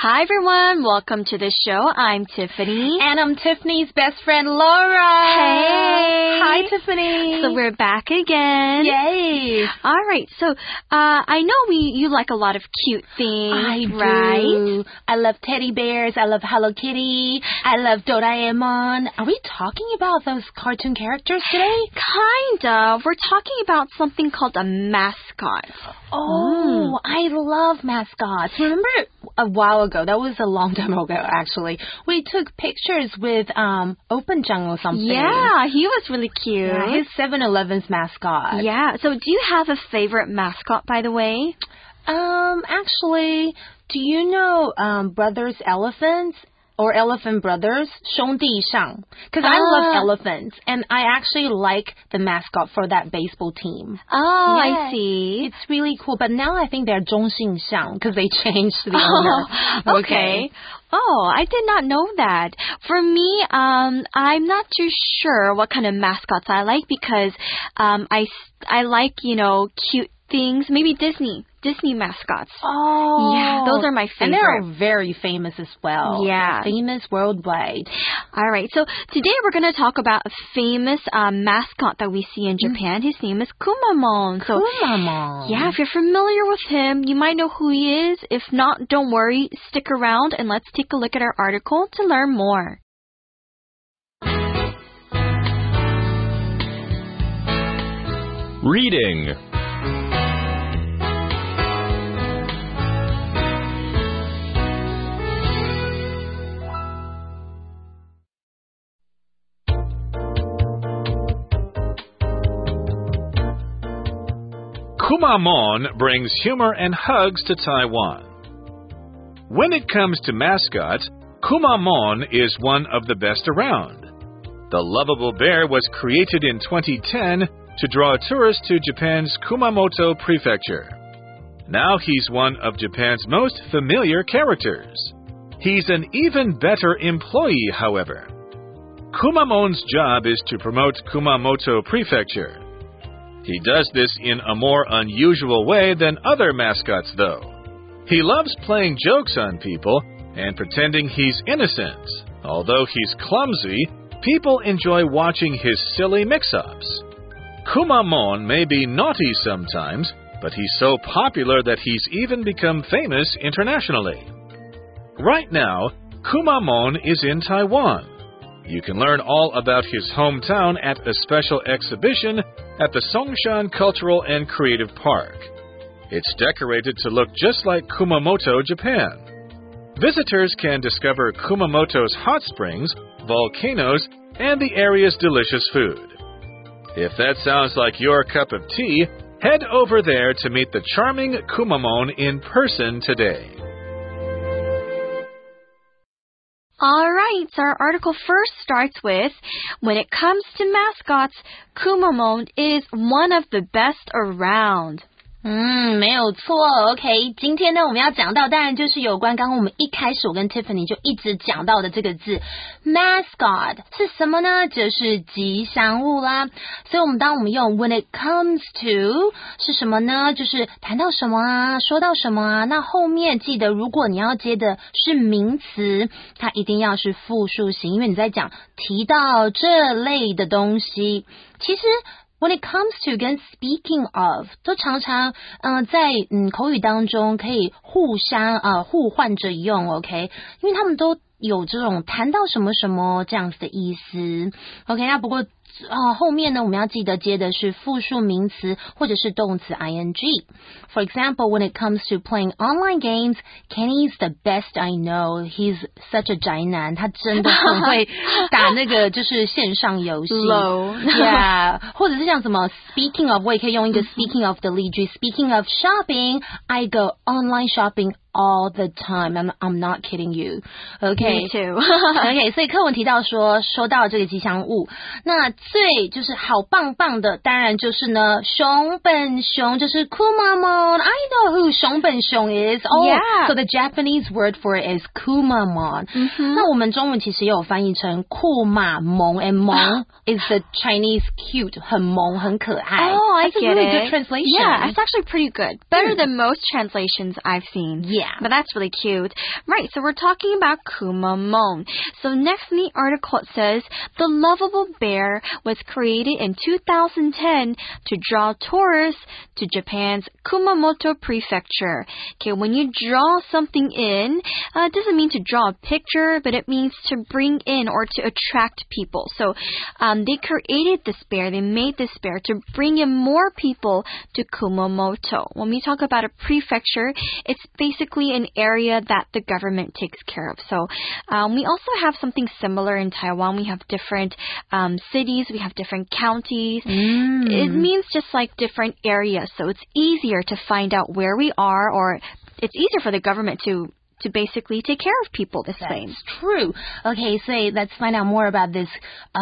Hi everyone, welcome to the show. I'm Tiffany. And I'm Tiffany's best friend, Laura. Hey. Hi, Tiffany. So we're back again. Yay. All right, so I know you like a lot of cute things, I right? do. I love teddy bears. I love Hello Kitty. I love Doraemon. Are we talking about those cartoon characters today? Kind of. We're talking about something called a mascot. Oh, I love mascots. Remember a while ago, that was a long time ago actually, we took pictures with Openjang or something. Yeah, he was really cute. Yeah, he's 7-Eleven's mascot. Yeah, so do you have a favorite mascot, by the way? Actually, do you know Brothers Elephants? Or Elephant Brothers, 兄弟象. Because I love elephants, and I actually like the mascot for that baseball team. Oh, Yeah, I see. It's really cool, but now I think they're 中信象 because they changed the owner. Okay. Oh, I did not know that. For me, I'm not too sure what kind of mascots I like because I like, cute things. Maybe Disney mascots. Oh. Yeah, those are my favorite. And they're very famous as well. Yeah. Famous worldwide. All right, so today we're going to talk about a famous mascot that we see in Japan. His name is Kumamon. So, Kumamon. yeah, if you're familiar with him, you might know who he is. If not, don't worry. Stick around and let's take a look at our article to learn more. Reading. Kumamon brings humor and hugs to Taiwan. When it comes to mascots, Kumamon is one of the best around. The lovable bear was created in 2010 to draw tourists to Japan's Kumamoto Prefecture. Now he's one of Japan's most familiar characters. He's an even better employee, however. Kumamon's job is to promote Kumamoto Prefecture. He does this in a more unusual way than other mascots, though. He loves playing jokes on people and pretending he's innocent. Although he's clumsy, people enjoy watching his silly mix-ups. Kumamon may be naughty sometimes, but he's so popular that he's even become famous internationally. Right now, Kumamon is in Taiwan. You can learn all about his hometown at a special exhibition at the Songshan Cultural and Creative Park. It's decorated to look just like Kumamoto, Japan. Visitors can discover Kumamoto's hot springs, volcanoes, and the area's delicious food. If that sounds like your cup of tea, head over there to meet the charming Kumamon in person today. All right, so our article first starts with, when it comes to mascots, Kumamon is one of the best around. 没有错 OK 今天呢我们要讲到当然就是有关刚刚我们一开始我跟 Tiffany 就一直讲到的这个字 mascot 是什么呢就是吉祥物啦所以当我们用 when it comes to 是什么呢就是谈到什么啊说到什么啊那后面记得如果你要接的是名词它一定要是复数型因为你在讲提到这类的东西其实When it comes to 跟 speaking of 都常常在口语当中可以互相互换着用 OK 因为他们都有这种谈到什么什么这样子的意思 OK 那不过后面呢我们要记得接的是复数名词或者是动词 ing For example, when it comes to playing online games, Kenny's the best I know. He's such a 宅男他真的很会打那个就是线上游戏 Low. Yeah 或者是像什么 Speaking of 我也可以用一个 Speaking of 的例句 Speaking of shopping, I go online shopping all the time. I'm not kidding you. Okay. Me too. Okay, 所以课文提到说到这个吉祥物那最就是好棒棒的当然就是呢熊本熊就是 Kumamon. I know who 熊本熊 is. Oh, yeah. So the Japanese word for it is Kumamon.那我们中文其实也有翻译成酷马萌 and 萌 is the Chinese cute 很萌很可爱 Oh, I That's get a really it. good translation. Yeah, it's actually pretty good. Better than most translations I've seen. Yeah. But that's really cute. Right, so we're talking about Kumamon. So next in the article it says, the lovable bear was created in 2010 to draw tourists to Japan's Kumamoto Prefecture. Okay, when you draw something in, it doesn't mean to draw a picture, but it means to bring in or to attract people. So they created this bear, they made this bear to bring in more people to Kumamoto. When we talk about a prefecture, it's basically an area that the government takes care of. So we also have something similar in Taiwan. We have different cities, we have different counties. It means just like different areas. So it's easier to find out where we are, or it's easier for the government to basically take care of people this way. That's true. Okay, so let's find out more about this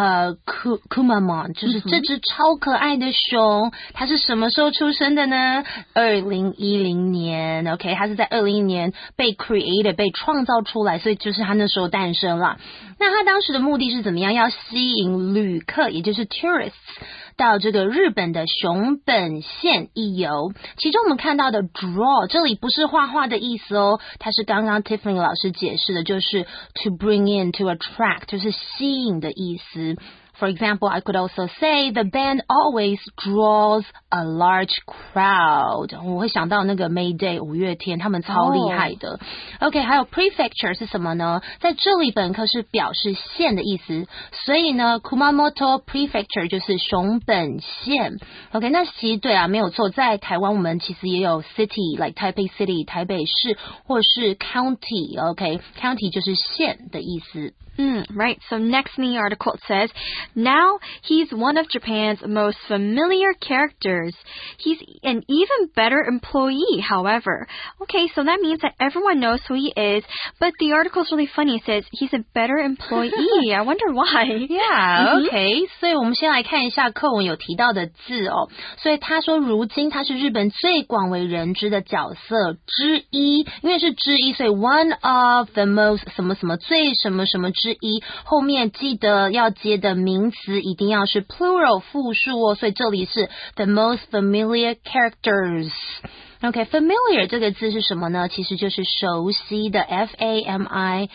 Kumamon. 就是这只超可爱的熊，它是什么时候出生的呢？2010年。OK， 它是在2010年被 created 被创造出来，所以就是它那时候诞生了。那它当时的目的是怎么样？要吸引旅客，也就是 tourists。到这个日本的熊本县一游，其中我们看到的 draw 这里不是画画的意思哦，它是刚刚 Tiffany 老师解释的，就是 to bring in to attract 就是吸引的意思。For example, I could also say the band always draws a large crowd. 我会想到那个 May Day 五月天，他们超厉害的。OK， 还有 prefecture 是什么呢？在这里本课是表示县的意思，所以呢 Kumamoto Prefecture 就是熊本县。OK， 那其实对啊，没有错，在台湾我们其实也有 city like Taipei City 台北市，或是 county。OK，county 就是县的意思。 Right. So next in the article it says, now he's one of Japan's most familiar characters. He's an even better employee, however. Okay, so that means that everyone knows who he is, but the article is really funny. It says he's a better employee. I wonder why. Yeah, okay. 所以我们先来看一下课文有提到的字哦。所以他说如今他是日本最广为人知的角色之一，因为是之一，所以 one of the most 什么什么最什么什么之一，后面记得要接的名词一定要是 plural 复数哦，所以这里是 the most familiar characters。OK, familiar 这个字是什么呢？其实就是熟悉的 F-A-M-I-L-I-A-R。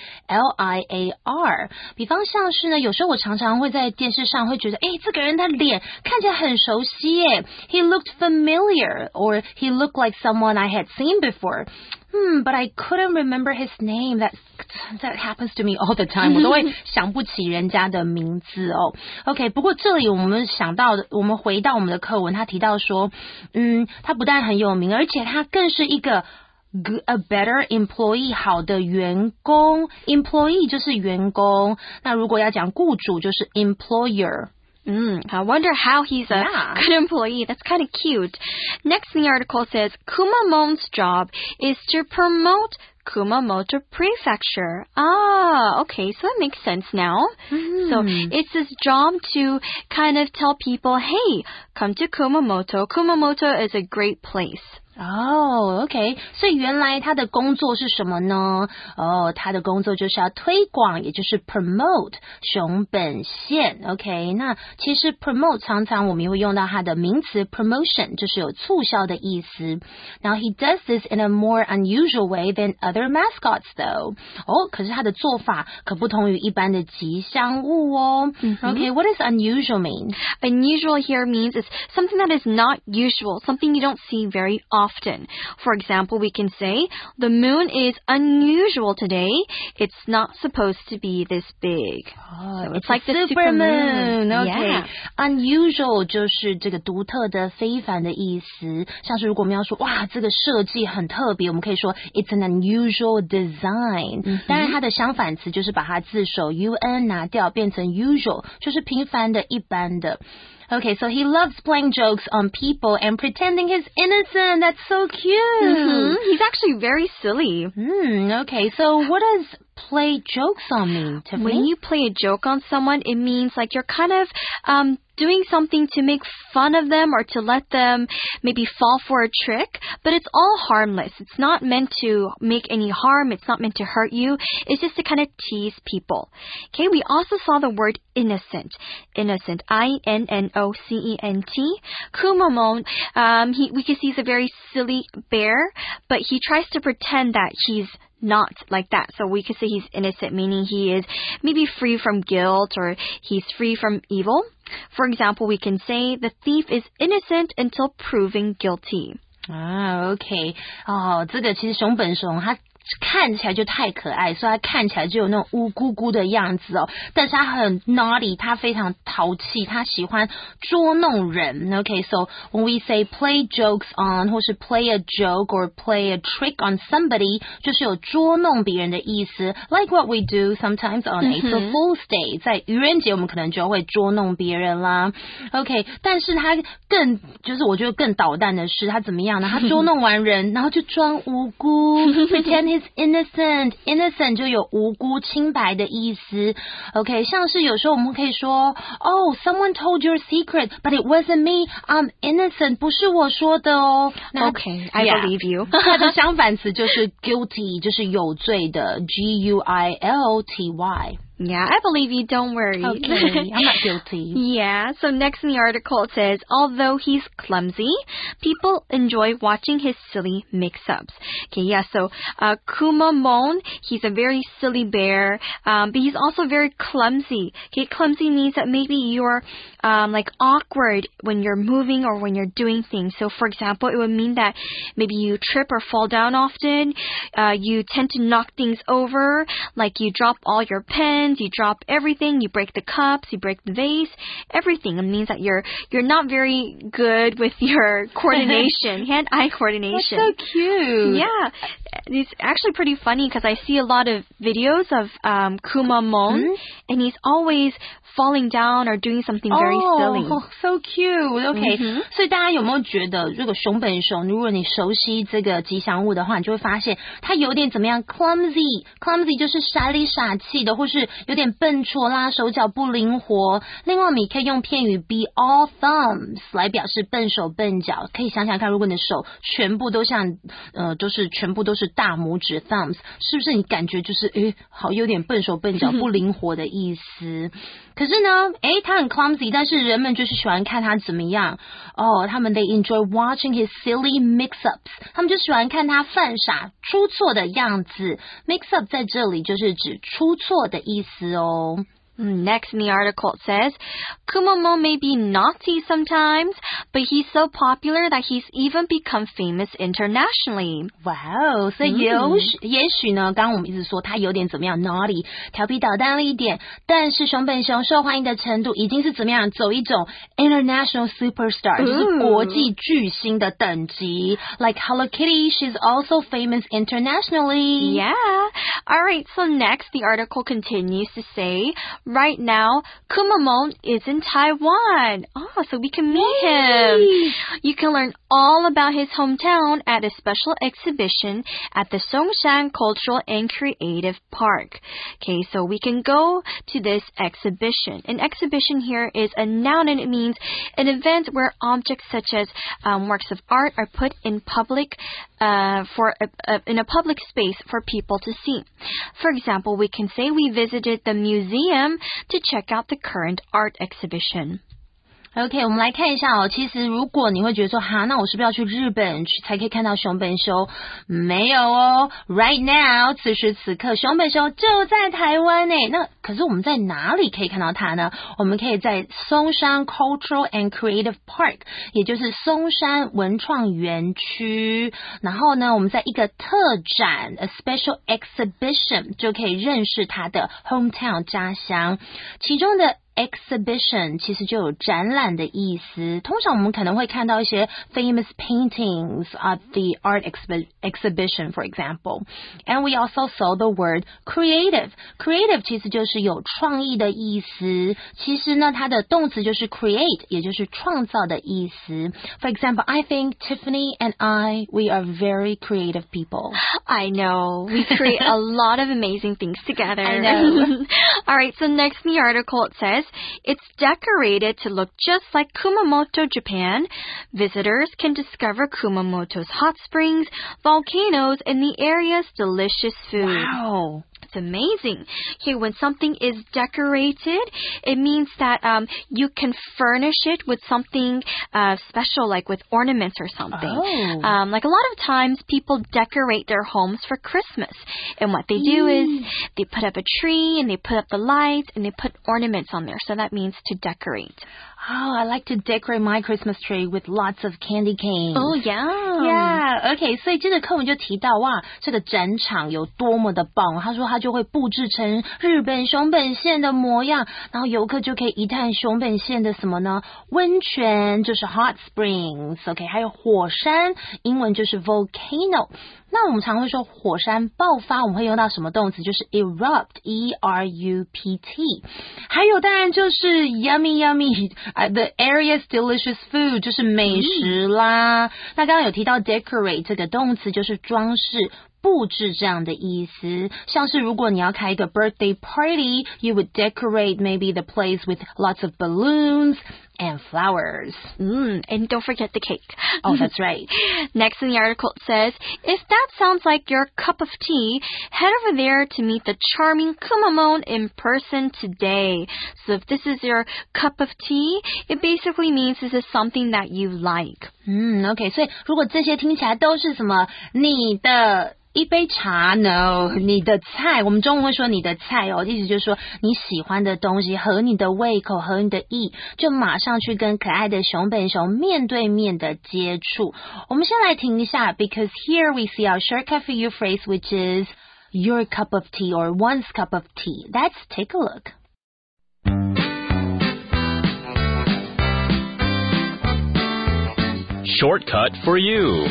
比方像是呢，有时候我常常会在电视上会觉得，这个人的脸看起来很熟悉耶。He looked familiar, or he looked like someone I had seen before. But I couldn't remember his name. That happens to me all the time. 我都会想不起人家的名字哦。OK, 不过这里我们想到的，我们回到我们的课文，他提到说，他不但很有名，而且他更是一个a better employee 好的员工。employee 就是员工，那如果要讲雇主就是 employer。 I wonder how he's a good employee. That's kind of cute. Next in the article says, Kumamon's job is to promote Kumamoto Prefecture. Okay, so that makes sense now. So it's his job to kind of tell people, hey, come to Kumamoto. Kumamoto is a great place. OK, 所以原来他的工作是什么呢？他的工作就是要推广，也就是 promote 熊本县。OK, 那其实 promote 常常我们也会用到它的名词 promotion， 就是有促销的意思。Now he does this in a more unusual way than other mascots though. 可是他的做法可不同于一般的吉祥物哦。OK, what does unusual mean? Unusual here means it's something that is not usual, something you don't see very often. For example, we can say, the moon is unusual today. It's not supposed to be this big. So it's like the super moon. Okay. Unusual 就是这个独特的、非凡的意思。像是如果我们要说，哇，这个设计很特别，我们可以说 it's an unusual design. 当然它的相反词就是把它字首 un 拿掉，变成 usual， 就是平凡的、一般的。Okay, so he loves playing jokes on people and pretending he's innocent. That's so cute. He's actually very silly. Okay, so what does play jokes on me, Tiffany? When you play a joke on someone, it means like you're kind of doing something to make fun of them or to let them maybe fall for a trick, but it's all harmless. It's not meant to make any harm. It's not meant to hurt you. It's just to kind of tease people. Okay, we also saw the word innocent. Innocent, I-N-N-O-C-E-N-T. Kumamon, we can see he's a very silly bear, but he tries to pretend that he's not like that. So we could say he's innocent, meaning he is maybe free from guilt or he's free from evil. For example, we can say the thief is innocent until proven guilty. OK. 这个其实熊本熊他看起来就太可爱，所以他看起来就有那种乌咕咕的样子哦。但是他很 naughty， 他非常淘气，他喜欢捉弄人。Okay, so when we say play jokes on， 或是 play a joke or play a trick on somebody， 就是有捉弄别人的意思。Like what we do sometimes on April Fool's Day， 在愚人节我们可能就会捉弄别人啦。Okay， 但是他就是我觉得更捣蛋的是他怎么样呢？他捉弄完人，然后就装无辜，pretend。Is innocent 就有无辜清白的意思 OK 像是有时候我们可以说 Oh someone told your secret but it wasn't me I'm innocent 不是我说的哦 Okay I believe you 它的相反词就是 guilty 就是有罪的 G-U-I-L-T-Y Yeah, I believe you. Don't worry. Okay, I'm not guilty. Yeah, so next in the article it says, although he's clumsy, people enjoy watching his silly mix-ups. Okay, yeah, so Kumamon, he's a very silly bear, but he's also very clumsy. Okay, clumsy means that maybe you're like awkward when you're moving or when you're doing things. So, for example, it would mean that maybe you trip or fall down often. You tend to knock things over, like you drop all your pens. You drop everything. You break the cups. You break the vase. Everything. It means that you're not very good with your coordination, hand-eye coordination. That's so cute. Yeah, it's actually pretty funny because I see a lot of videos of Kumamon, and he's always falling down or doing something very silly. Oh, so cute. Okay. 所以大家有没有觉得这个熊本熊，如果你熟悉这个吉祥物的话，你就会发现它有点怎么样 clumsy 就是傻里傻气的，或是有点笨拙啦，手脚不灵活。另外，你可以用片语 be all thumbs 来表示笨手笨脚。可以想想看，如果你的手全部都像就是全部都是大拇指 thumbs， 是不是你感觉就是好有点笨手笨脚不灵活的意思？可是呢，他很 clumsy， 但是人们就是喜欢看他怎么样他们 they enjoy watching his silly mix-ups， 他们就喜欢看他犯傻出错的样子。mix-up 在这里就是指出错的意思哦。 Next in the article it says, Kumamon may be naughty sometimes, but he's so popular that he's even become famous internationally. Wow, 所以也许呢，刚刚我们一直说他有点怎么样 naughty， 调皮捣蛋了一点，但是熊本熊受欢迎的程度已经是怎么样，走一种 international superstar， 就是国际巨星的等级。Like Hello Kitty, she's also famous internationally. Yeah. All right, so next the article continues to say, right now, Kumamon is in Taiwan. So we can meet him. You can learn all about his hometown at a special exhibition at the Songshan Cultural and Creative Park. Okay, so we can go to this exhibition. An exhibition here is a noun and it means an event where objects such as works of art are put in public in a public space for people to see. For example, we can say we visited the museum to check out the current art exhibition. OK， 我们来看一下其实如果你会觉得说那我是不是要去日本才可以看到熊本熊？没有Right now， 此时此刻熊本熊就在台湾那可是我们在哪里可以看到它呢？我们可以在松山 Cultural and Creative Park， 也就是松山文创园区。然后呢，我们在一个特展 a special exhibition 就可以认识它的 hometown 家乡。其中的 exhibition 其实就有展览的意思。通常我们可能会看到一些 famous paintings at the art exhibition, for example. And we also saw the word creative. Creative 其实就是有创意的意思。其实呢，它的动词就是 create, 也就是创造的意思。For example, I think Tiffany and we are very creative people. I know. We create a lot of amazing things together. I know. All right, so next in the article it says, it's decorated to look just like Kumamoto, Japan. Visitors can discover Kumamoto's hot springs, volcanoes, and the area's delicious food. Wow. It's amazing. Okay, when something is decorated, it means that you can furnish it with something special, like with ornaments or something. Oh. Like a lot of times, people decorate their homes for Christmas. And what they do is they put up a tree, and they put up the lights, and they put ornaments on there. So that means to decorate. Oh, I like to decorate my Christmas tree with lots of candy canes. Oh, yeah. Yeah, okay. 所以这个课文就提到哇，这个展场有多么的棒。他说他就会布置成日本熊本县的模样，然后游客就可以一探熊本县的什么呢？温泉就是 hot springs，OK， 还有火山，英文就是 volcano。那我们常会说火山爆发，我们会用到什么动词？就是 erupt, E-R-U-P-T。还有当然就是 yummy yummy。The area's delicious food 就是美食啦。那刚刚有提到 decorate 这个动词就是装饰布置这样的意思，像是如果你要开一个 birthday party, you would decorate maybe the place with lots of balloons and flowers. And don't forget the cake. Oh, that's right. Next in the article it says, if that sounds like your cup of tea, head over there to meet the charming Kumamon in person today. So if this is your cup of tea, it basically means this is something that you like. OK, 所以如果这些听起来都是什么你的一杯茶 No 你的菜，我们中文会说你的菜哦，意思就是说你喜欢的东西合你的胃口合你的意，就马上去跟可爱的熊本熊面对面的接触。我们先来听一下 because here we see our shortcut for you phrase which is your cup of tea or one's cup of tea. Let's take a look. Shortcut for you.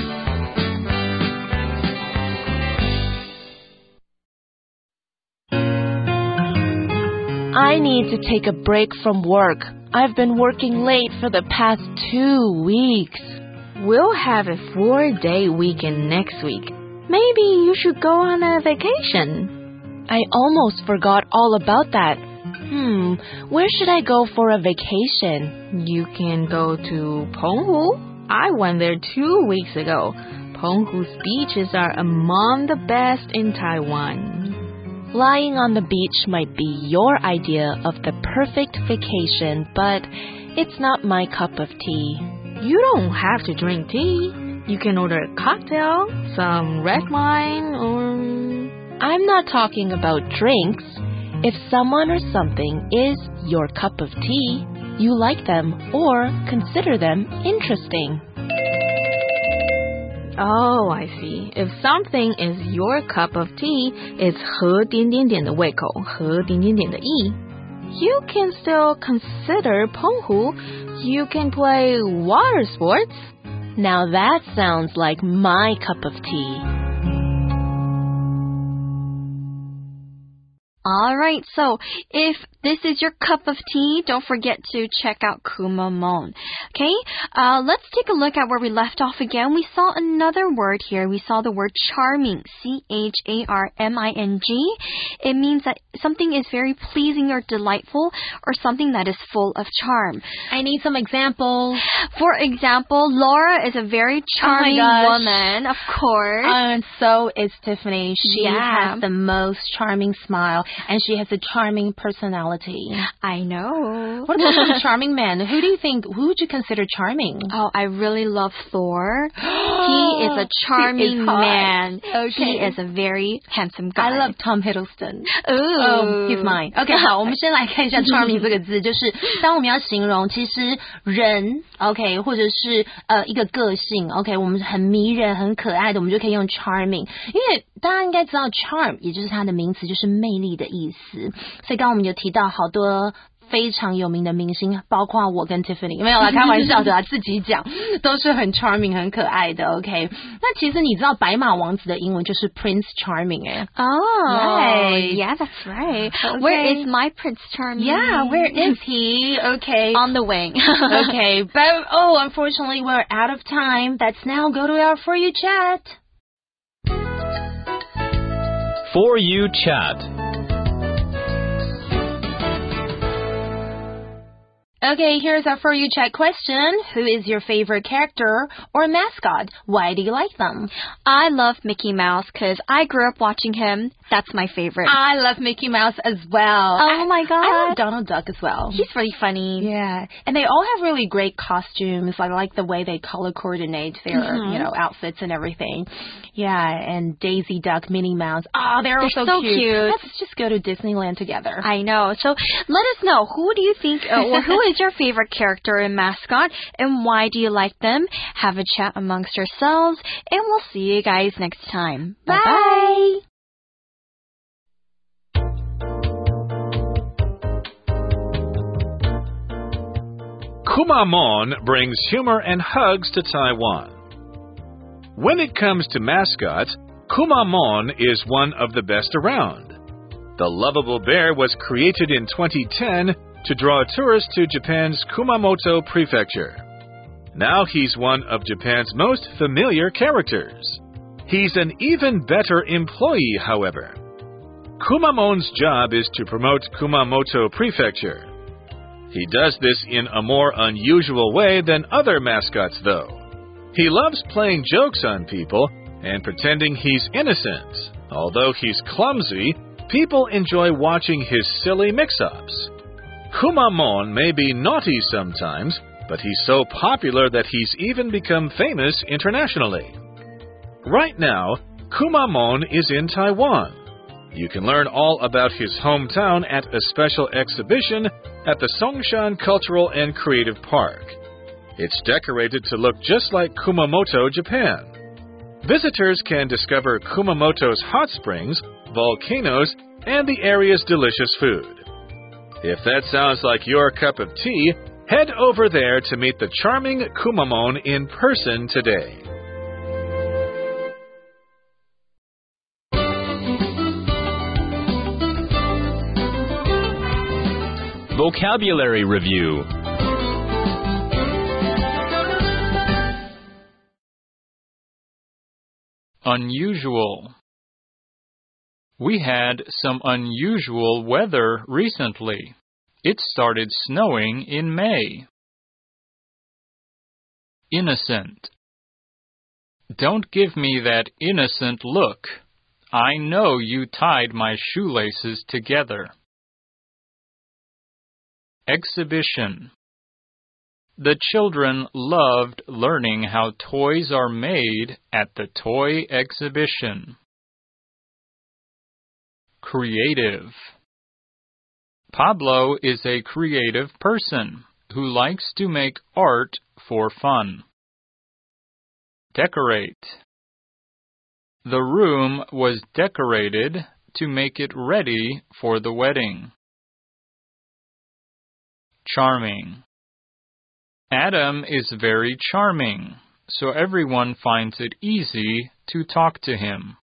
I need to take a break from work. I've been working late for the past 2 weeks. We'll have a 4-day weekend next week. Maybe you should go on a vacation. I almost forgot all about that. Where should I go for a vacation? You can go to Penghu. I went there 2 weeks ago. Penghu's beaches are among the best in Taiwan. Lying on the beach might be your idea of the perfect vacation, but it's not my cup of tea. You don't have to drink tea. You can order a cocktail, some red wine, or... I'm not talking about drinks. If someone or something is your cup of tea, you like them or consider them interesting. Oh, I see. If something is your cup of tea, it's 和点点点的胃口，和点点点的意。You can still consider Penghu. You can play water sports. Now that sounds like my cup of tea. All right, so if this is your cup of tea, don't forget to check out Kumamon. Okay, let's take a look at where we left off again. We saw another word here. We saw the word charming, C-H-A-R-M-I-N-G. It means that something is very pleasing or delightful or something that is full of charm. I need some examples. For example, Laura is a very charming woman, of course. And so is Tiffany. She Yeah. has the most charming smile. And she has a charming personality. I know. What about some charming men? Who would you consider charming? Oh, I really love Thor. He is a charming man. Okay. He is a very handsome guy. I love Tom Hiddleston. Ooh. Oh, he's mine. Okay, 好，我们先来看一下 charming 这个字，就是当我们要形容其实人 OK 或者是一个个性 OK 我们很迷人很可爱的，我们就可以用 charming， 因为大家应该知道 charm 也就是它的名词，就是魅力的意思。所以刚刚我们有提到好多非常有名的明星，包括我跟 Tiffany， 没有啦，开玩笑的啊，自己讲都是很 charming 很可爱的 OK。 那其实你知道白马王子的英文就是 Prince Charming Oh, yeah, that's right. Okay. Where is my Prince Charming? Yeah, where is he? Okay. On the wing. Okay, but unfortunately we're out of time. Let's now go to our For You Chat. For You Chat. Okay, here's our For You Chat question. Who is your favorite character or mascot? Why do you like them? I love Mickey Mouse because I grew up watching him. That's my favorite. I love Mickey Mouse as well. Oh my God. I love Donald Duck as well. He's really funny. Yeah, and they all have really great costumes. I like the way they color coordinate their, outfits and everything. Yeah, and Daisy Duck, Minnie Mouse. Oh, they're so cute. Let's just go to Disneyland together. I know. So let us know, who do you think, or who is your favorite character and mascot, and why do you like them? Have a chat amongst yourselves, and we'll see you guys next time. Bye. Kumamon brings humor and hugs to Taiwan. When it comes to mascots, Kumamon is one of the best around. The lovable bear was created in 2010 to draw tourists to Japan's Kumamoto Prefecture. Now he's one of Japan's most familiar characters. He's an even better employee, however. Kumamon's job is to promote Kumamoto Prefecture. He does this in a more unusual way than other mascots, though. He loves playing jokes on people and pretending he's innocent. Although he's clumsy, people enjoy watching his silly mix-ups. Kumamon may be naughty sometimes, but he's so popular that he's even become famous internationally. Right now, Kumamon is in Taiwan. You can learn all about his hometown at a special exhibition at the Songshan Cultural and Creative Park. It's decorated to look just like Kumamoto, Japan. Visitors can discover Kumamoto's hot springs, volcanoes, and the area's delicious food. If that sounds like your cup of tea, head over there to meet the charming Kumamon in person today. Vocabulary Review. Unusual. We had some unusual weather recently. It started snowing in May. Innocent. Don't give me that innocent look. I know you tied my shoelaces together. Exhibition. The children loved learning how toys are made at the toy exhibition. Creative. Pablo is a creative person who likes to make art for fun. Decorate. The room was decorated to make it ready for the wedding. Charming. Adam is very charming, so everyone finds it easy to talk to him.